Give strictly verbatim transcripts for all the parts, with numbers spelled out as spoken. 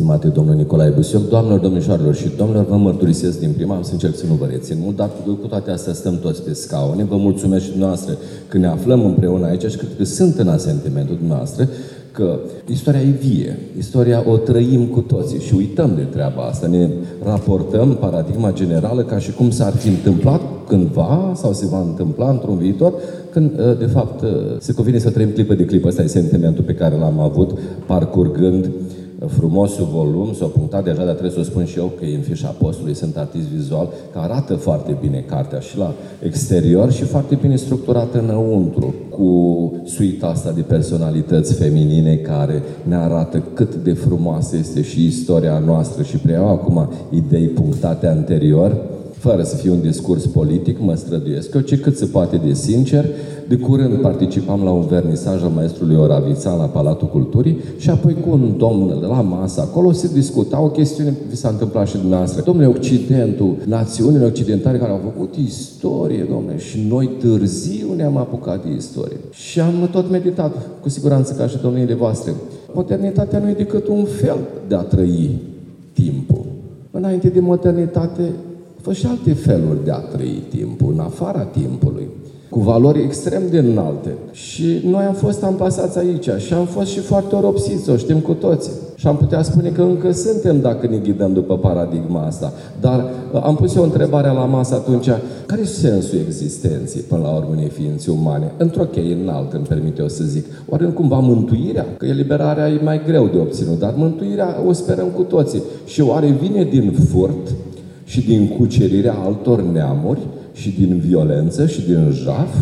Stimate domnul Nicolae Busioc, doamnelor, domnișoarelor și domnilor, vă mărturisesc din prima, am să încerc să nu vă rețin mult, dar cu toate astea stăm toți pe scaune. Vă mulțumesc și dumneavoastră că ne aflăm împreună aici și cred că sunt în asentimentul dumneavoastră că istoria e vie, istoria o trăim cu toții și uităm de treaba asta. Ne raportăm paradigma generală ca și cum s-ar fi întâmplat cândva sau se va întâmpla într-un viitor, când de fapt se convine să trăim clipă de clipă. Ăsta e sentimentul pe care l-am avut parcurgând frumosul volum. S-a punctat deja, dar trebuie să o spun și eu că e în fișa postului, sunt artist vizual, că arată foarte bine cartea și la exterior și foarte bine structurată înăuntru, cu suita asta de personalități feminine care ne arată cât de frumoasă este și istoria noastră și preiau acum idei punctate anterior, fără să fie un discurs politic, mă străduiesc eu, ci cât se poate de sincer. De curând participam la un vernisaj al maestrului Oravițan la Palatul Culturii și apoi cu un domn la masă acolo se discuta o chestiune, vi s-a întâmplat și dumneavoastră. Domnule, Occidentul, națiunile occidentale care au făcut istorie, domnule, și noi târziu ne-am apucat de istorie. Și am tot meditat, cu siguranță ca și domniile voastre. Modernitatea nu e decât un fel de a trăi timpul. Înainte de modernitate, fă și alte feluri de a trăi timpul, în afara timpului, cu valori extrem de înalte. Și noi am fost amplasați aici și am fost și foarte oropsiți, o știm cu toții. Și am putea spune că încă suntem dacă ne ghidăm după paradigma asta. Dar am pus eu întrebarea la masă atunci, care e sensul existenței până la urmă unei ființe umane? Într-o cheie înaltă, îmi permit eu să zic. Oare nu cumva mântuirea? Că eliberarea e mai greu de obținut, dar mântuirea o sperăm cu toții. Și oare vine din furt și din cucerirea altor neamuri, și din violență, și din jaf,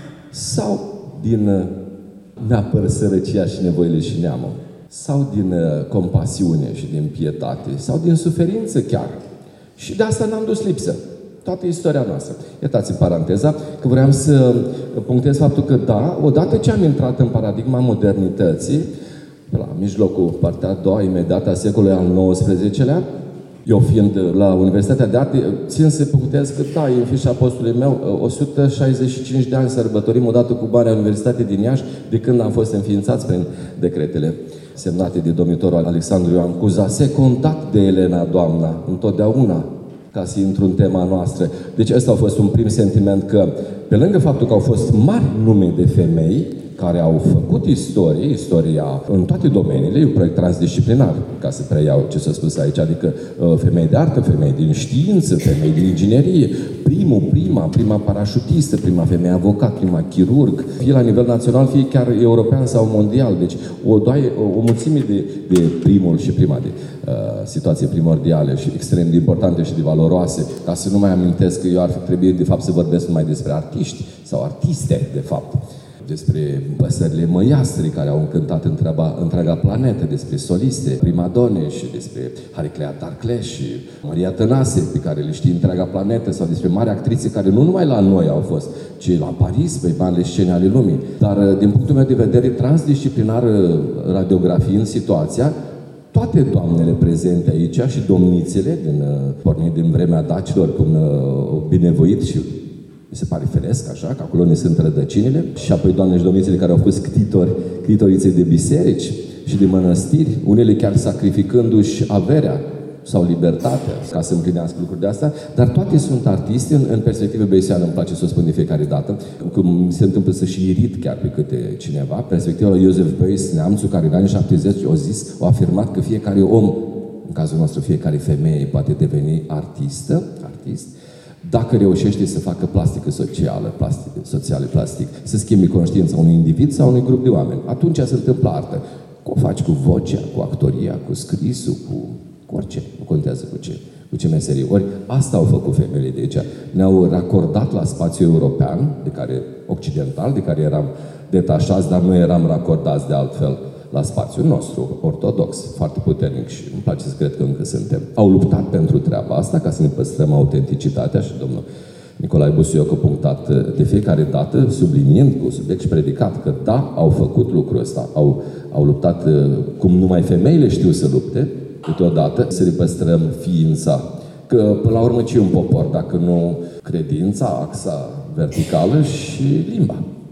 sau din neapăr sărăcia și nevoile și neamul, sau din compasiune și din pietate, sau din suferință chiar. Și de asta n-am dus lipsă. Toată istoria noastră. Iertați-mi paranteza, că vreau să punctez faptul că, da, odată ce am intrat în paradigma modernității, la mijlocul, partea a doua, imediat a secolului al nouăsprezecelea, eu fiind la Universitatea de Arte, țin să punctez că, da, e în fișa postului meu, o sută șaizeci și cinci de ani sărbătorim odată cu Marea Universitate din Iași, de când am fost înființați prin decretele semnate de domnitorul Alexandru Ioan Cuza. Se contact de Elena, doamna, întotdeauna, ca să intru în tema noastră. Deci ăsta a fost un prim sentiment, că pe lângă faptul că au fost mari nume de femei care au făcut istorie, istoria în toate domeniile, e un proiect transdisciplinar, ca să preiau ce s-a spus aici, adică femei de artă, femei din știință, femei din inginerie, primul, prima, prima parașutistă, prima femeie avocat, prima chirurg, fie la nivel național, fie chiar european sau mondial. Deci o, doaie, o, o mulțime de, de primul și prima de uh, situații primordiale și extrem de importante și de valoroase, ca să nu mai amintesc că eu ar fi trebuit de fapt să vorbesc numai despre artiști sau artiste, de fapt. Despre păsările măiastre care au încântat întreaba, întreaga planetă, despre soliste, primadone și despre Hariclea Darcles și Maria Tănase, pe care le știe întreaga planetă, sau despre mari actrițe care nu numai la noi au fost, ci la Paris, pe marile scene ale lumii. Dar, din punctul meu de vedere, transdisciplinar, radiografiind situația, toate doamnele prezente aici și domnițele, din, pornind din vremea dacilor, cum binevoit și mi se pare firesc, așa, că acolo ne sunt rădăcinile, și apoi doamne și domnițele care au fost ctitori, ctitorițe de biserici și de mănăstiri, unele chiar sacrificându-și averea sau libertatea ca să împlinească lucruri de astea, dar toate sunt artiste în, în perspectivă beiseană, îmi place să o spun de fiecare dată, că mi se întâmplă să și irit chiar pe câte cineva, perspectiva lui Iosef Beuys, neamțul, care în anii șaptezeci a zis, a afirmat că fiecare om, în cazul nostru fiecare femeie, poate deveni artistă, artist, dacă reușește să facă plastică socială, plastic, socială, plastic, să schimbi conștiința unui individ sau unui grup de oameni, atunci se întâmplă artă. Cum o faci cu vocea, cu actoria, cu scrisul, cu, cu orice, nu contează cu ce, cu ce meserie. Ori asta au făcut femeile de aici. Ne-au racordat la spațiul european, de care, occidental, de care eram detașați, dar nu eram racordați de altfel la spațiul nostru, ortodox, foarte puternic, și îmi place să cred că încă suntem. Au luptat pentru treaba asta, ca să ne păstrăm autenticitatea, și domnul Nicolae Busioc a punctat de fiecare dată, subliniind cu subiect și predicat, că da, au făcut lucrul ăsta, au, au luptat cum numai femeile știu să lupte, câteodată, să ne păstrăm ființa. Că, până la urmă, ce e un popor, dacă nu credința, axa verticală și limba.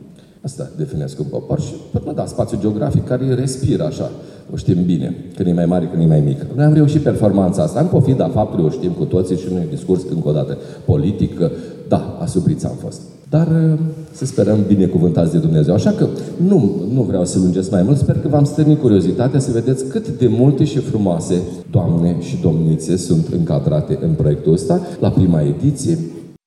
Asta definesc un popor și până da, spațiu geografic care respiră așa. O știm bine, când e mai mare, când e mai mic. Noi am reușit performanța asta. În pofida faptului, o știm cu toții și nu e discurs încă o dată politic. Da, asupriți am fost. Dar să sperăm binecuvântați de Dumnezeu. Așa că nu, nu vreau să lungesc mai mult. Sper că v-am stârnit curiozitatea să vedeți cât de multe și frumoase doamne și domnițe sunt încadrate în proiectul ăsta la prima ediție.